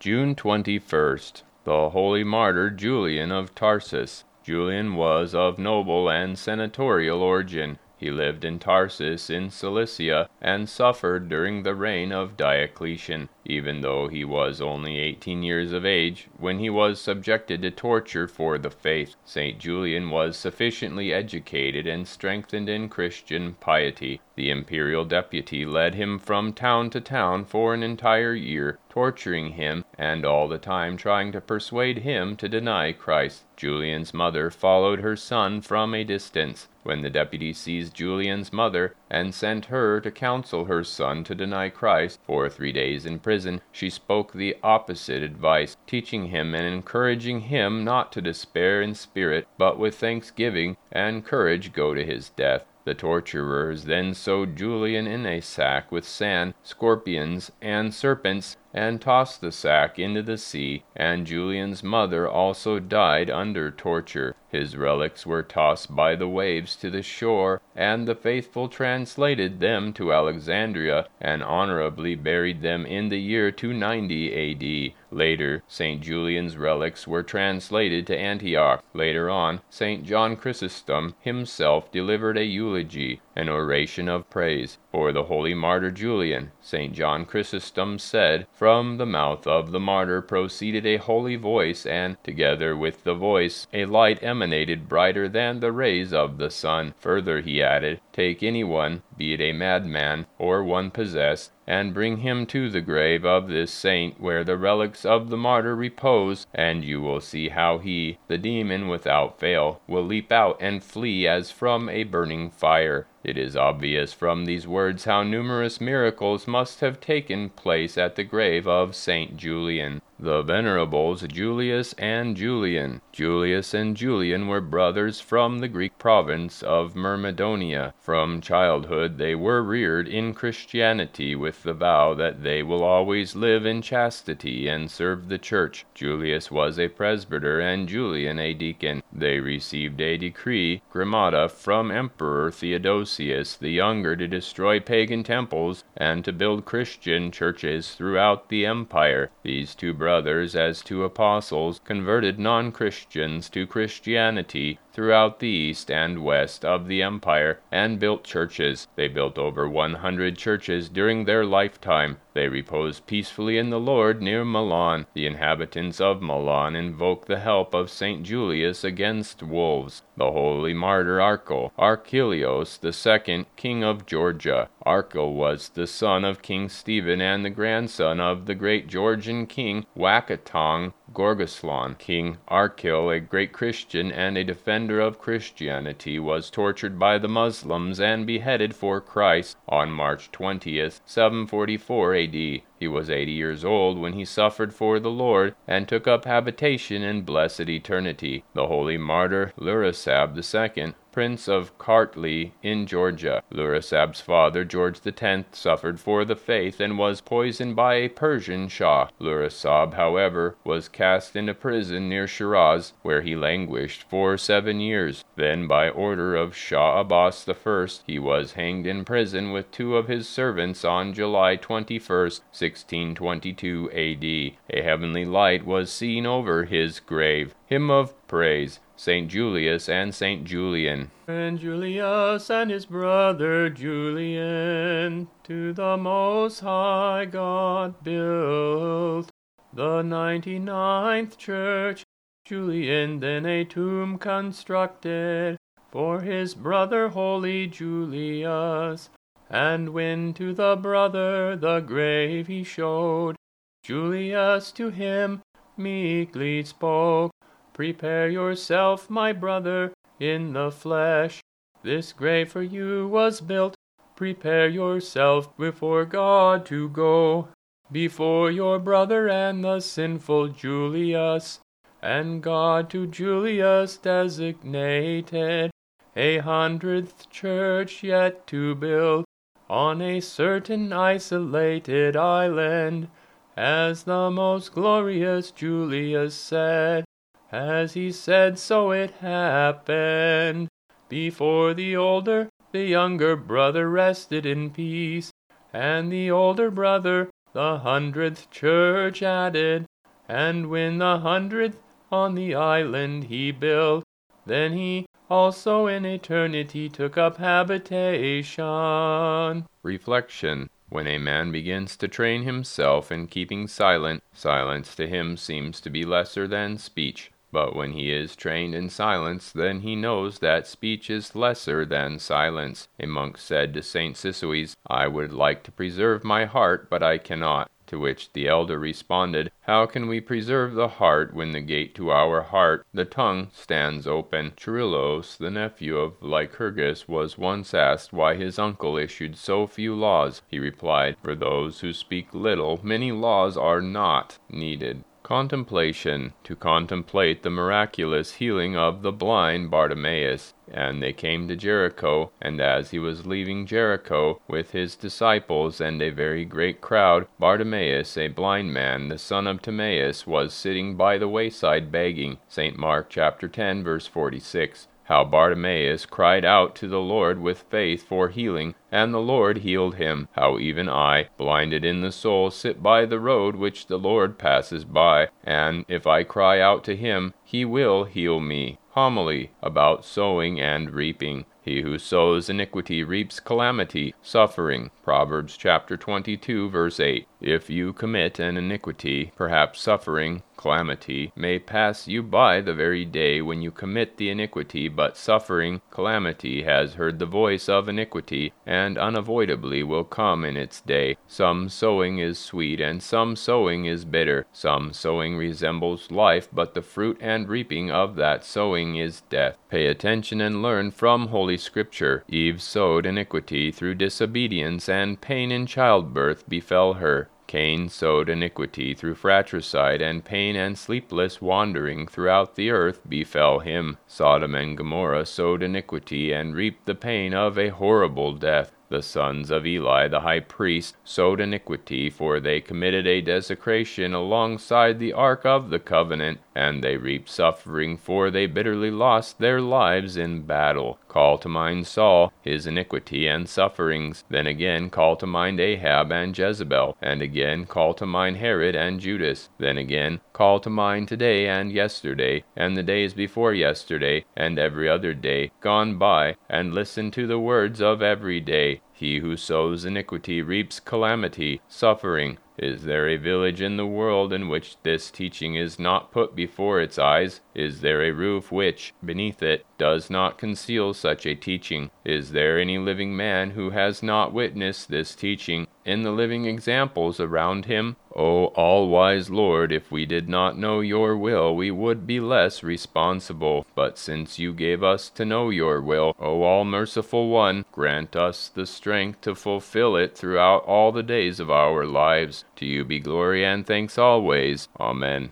June 21st. The holy martyr Julian of Tarsus. Julian was of noble and senatorial origin. He lived in Tarsus in Cilicia, and suffered during the reign of Diocletian, even though he was only 18 years of age when he was subjected to torture for the faith. St. Julian was sufficiently educated and strengthened in Christian piety. The imperial deputy led him from town to town for an entire year, torturing him, and all the time trying to persuade him to deny Christ. Julian's mother followed her son from a distance. When the deputy seized Julian's mother and sent her to counsel her son to deny Christ for 3 days in prison, she spoke the opposite advice, teaching him and encouraging him not to despair in spirit, but with thanksgiving and courage go to his death. The torturers then sewed Julian in a sack with sand, scorpions, and serpents, and tossed the sack into the sea, and Julian's mother also died under torture. His relics were tossed by the waves to the shore, and the faithful translated them to Alexandria, and honorably buried them in the year 290 A.D. Later, St. Julian's relics were translated to Antioch. Later on, St. John Chrysostom himself delivered a eulogy, an oration of praise, for the holy martyr Julian. St. John Chrysostom said, "From the mouth of the martyr proceeded a holy voice, and, together with the voice, a light emanated brighter than the rays of the sun." Further, he added, "Take anyone, be it a madman or one possessed, and bring him to the grave of this saint where the relics of the martyr repose, and you will see how he, the demon without fail, will leap out and flee as from a burning fire." It is obvious from these words how numerous miracles must have taken place at the grave of Saint Julian. The venerables Julius and Julian. Julius and Julian were brothers from the Greek province of Myrmidonia. From childhood they were reared in Christianity with the vow that they will always live in chastity and serve the church. Julius was a presbyter and Julian a deacon. They received a decree, Grimata, from Emperor Theodosius the Younger to destroy pagan temples and to build Christian churches throughout the empire. These two brothers, as two apostles, converted non-Christians to Christianity throughout the east and west of the empire, and built churches. They built over 100 churches during their lifetime. They reposed peacefully in the Lord near Milan. The inhabitants of Milan invoked the help of St. Julius against wolves. The holy martyr Archelaus II, king of Georgia. Archel was the son of King Stephen and the grandson of the great Georgian king Wakatong Gorgaslan. King Archel, a great Christian and a defender of Christianity, was tortured by the Muslims and beheaded for Christ on March 20th, 744 A.D. He was 80 years old when he suffered for the Lord and took up habitation in blessed eternity. The holy martyr Lurasab II, Prince of Kartli in Georgia. Lurasab's father, George X, suffered for the faith and was poisoned by a Persian Shah. Lurasab, however, was cast into prison near Shiraz, where he languished for 7 years. Then, by order of Shah Abbas I, he was hanged in prison with 2 of his servants on July 21st, 1622 A.D. A heavenly light was seen over his grave. Hymn of Praise. St. Julius and St. Julian. And Julius and his brother Julian to the Most High God built the 99th church. Julian then a tomb constructed for his brother holy Julius, and when to the brother the grave he showed, Julius to him meekly spoke, "Prepare yourself, my brother, in the flesh. This grave for you was built. Prepare yourself before God to go before your brother and the sinful Julius." And God to Julius designated 100th church yet to build on a certain isolated island, as the most glorious Julius said. As he said, so it happened. Before the older, the younger brother rested in peace, and the older brother, the 100th church added, And when the 100th on the island he built, then he also in eternity took up habitation. Reflection. When a man begins to train himself in keeping silent, silence to him seems to be lesser than speech. But when he is trained in silence, then he knows that speech is lesser than silence. A monk said to St. Ciceres, "I would like to preserve my heart, but I cannot." To which the elder responded, "How can we preserve the heart when the gate to our heart, the tongue, stands open?" Charilos, the nephew of Lycurgus, was once asked why his uncle issued so few laws. He replied, "For those who speak little, many laws are not needed." Contemplation. To contemplate the miraculous healing of the blind Bartimaeus. And they came to Jericho, and as he was leaving Jericho with his disciples and a very great crowd, Bartimaeus, a blind man, the son of Timaeus, was sitting by the wayside begging. St. Mark chapter 10, verse 46. How Bartimaeus cried out to the Lord with faith for healing, and the Lord healed him. How even I, blinded in the soul, sit by the road which the Lord passes by, and if I cry out to him, he will heal me. Homily about sowing and reaping. He who sows iniquity reaps calamity, suffering. Proverbs chapter 22, verse 8. If you commit an iniquity, perhaps suffering, calamity, may pass you by the very day when you commit the iniquity, but suffering, calamity, has heard the voice of iniquity, and unavoidably will come in its day. Some sowing is sweet, and some sowing is bitter. Some sowing resembles life, but the fruit and reaping of that sowing is death. Pay attention and learn from Holy Scripture. Eve sowed iniquity through disobedience, and pain in childbirth befell her. Cain sowed iniquity through fratricide, and pain and sleepless wandering throughout the earth befell him. Sodom and Gomorrah sowed iniquity, and reaped the pain of a horrible death. The sons of Eli the high priest sowed iniquity, for they committed a desecration alongside the ark of the covenant, and they reaped suffering, for they bitterly lost their lives in battle. Call to mind Saul, his iniquity and sufferings. Then again call to mind Ahab and Jezebel, and again call to mind Herod and Judas. Then again call to mind today and yesterday, and the days before yesterday, and every other day gone by, and listen to the words of every day. He who sows iniquity reaps calamity, suffering. Is there a village in the world in which this teaching is not put before its eyes? Is there a roof which, beneath it, does not conceal such a teaching? Is there any living man who has not witnessed this teaching in the living examples around him? O all-wise Lord, if we did not know your will, we would be less responsible. But since you gave us to know your will, O all-merciful one, grant us the strength to fulfill it throughout all the days of our lives. To you be glory and thanks always. Amen.